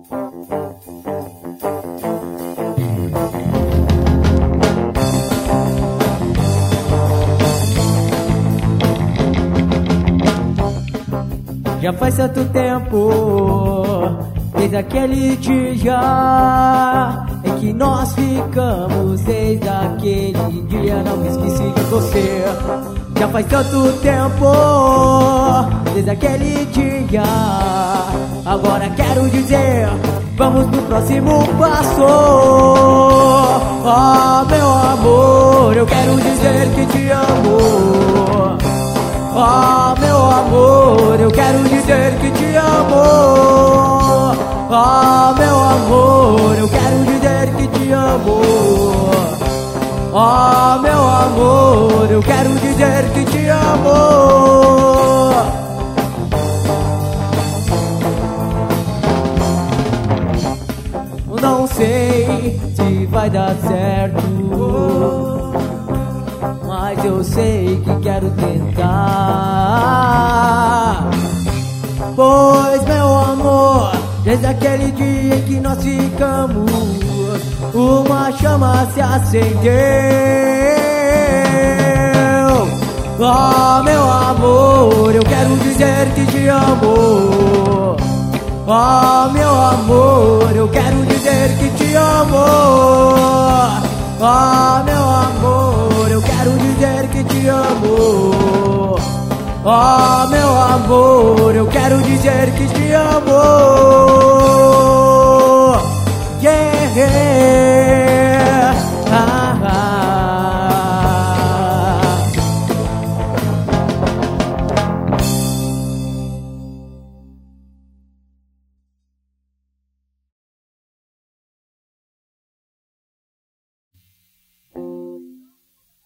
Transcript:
Já faz tanto tempo, desde aquele dia em que nós ficamos. Desde aquele dia não me esqueci de você. Já faz tanto tempo, desde aquele dia. Agora quero dizer, vamos pro próximo passo. Ah, meu amor, eu quero dizer que te amo. Ah, meu amor, eu quero dizer que te amo. Ah, meu amor, eu quero dizer que te amo. Ah, meu amor, eu quero dizer que te amo. Não sei se vai dar certo, mas eu sei que quero tentar. Pois, meu amor, desde aquele dia em que nós ficamos, uma chama se acendeu. Ah, meu amor, eu quero dizer que te amo. Ah, meu amor, eu quero dizer que te amo. Ah, meu amor, eu quero dizer que te amo. Ah, meu amor, eu quero dizer que te amo.